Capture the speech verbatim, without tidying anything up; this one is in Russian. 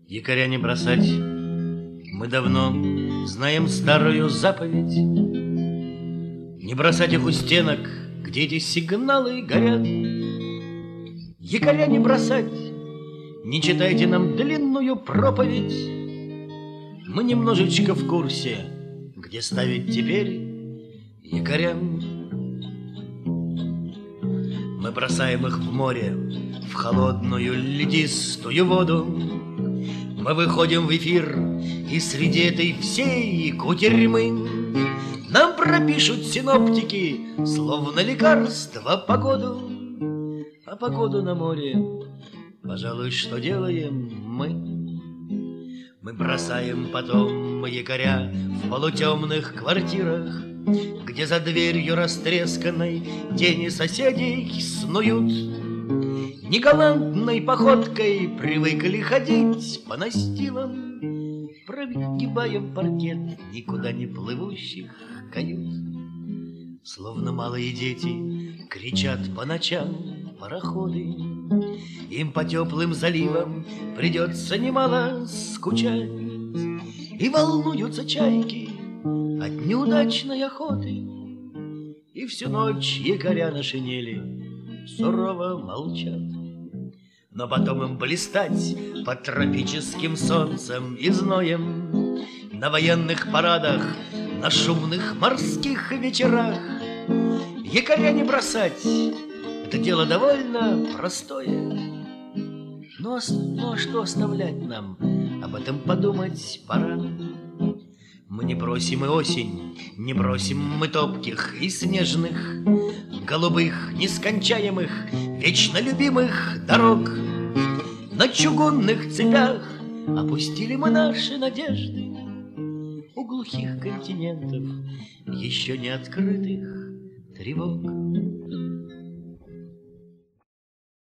Якоря не бросать. Мы давно знаем старую заповедь. Не бросать их у стенок, где эти сигналы горят. Якоря не бросать. Не читайте нам длинную проповедь. Мы немножечко в курсе, где ставить теперь якоря. Мы бросаем их в море, в холодную ледистую воду. Мы выходим в эфир, и среди этой всей кутерьмы нам пропишут синоптики, словно лекарство, погоду. А погоду на море, пожалуй, что делаем мы? Мы бросаем потом якоря в полутемных квартирах, где за дверью растресканной тени соседей снуют. Негалантной походкой привыкли ходить по настилам, прогибаем паркет никуда не плывущих кают. Словно малые дети кричат по ночам пароходы. Им по теплым заливам придется немало скучать. И волнуются чайки от неудачной охоты. И всю ночь якоря на шинели сурово молчат. Но потом им блистать под тропическим солнцем и зноем на военных парадах, на шумных морских вечерах. Якоря не бросать — это дело довольно простое. Но, но что оставлять нам? Об этом подумать пора. Мы не бросим и осень, не бросим мы топких и снежных, голубых, нескончаемых, вечно любимых дорог. На чугунных цепях опустили мы наши надежды. У глухих континентов еще не открытых тревог.